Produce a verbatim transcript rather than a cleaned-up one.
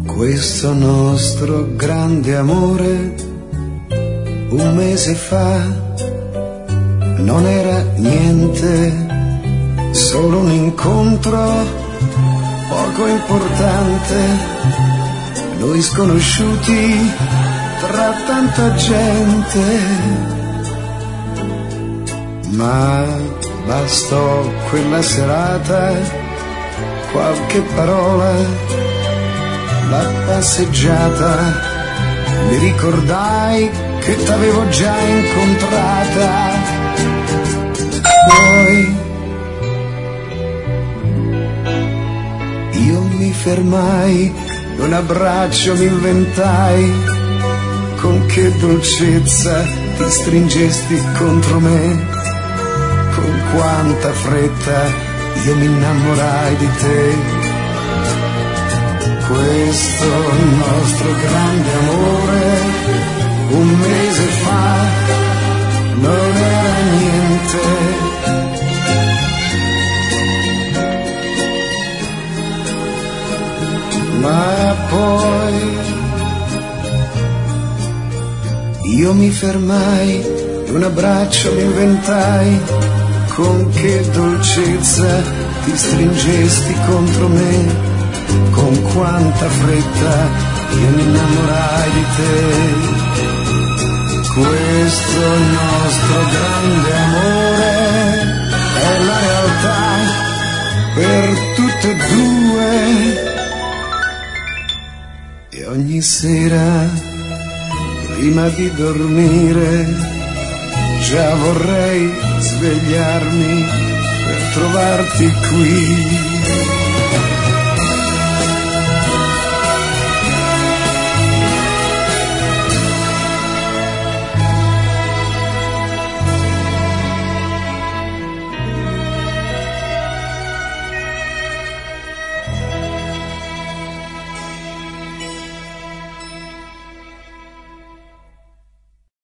Questo nostro grande amore un mese fa non era niente, solo un incontro poco importante, noi sconosciuti tra tanta gente, ma bastò quella serata, qualche parola, la passeggiata, mi ricordai che t'avevo già incontrata, poi io mi fermai, un abbraccio mi inventai, con che dolcezza ti stringesti contro me, con quanta fretta io mi innamorai di te. Questo nostro grande amore un mese fa non era niente, ma poi io mi fermai, un abbraccio mi inventai, con che dolcezza ti stringesti contro me, con quanta fretta io mi innamorai di te. Questo nostro grande amore è la realtà per tutte e due, e ogni sera prima di dormire già vorrei svegliarmi per trovarti qui.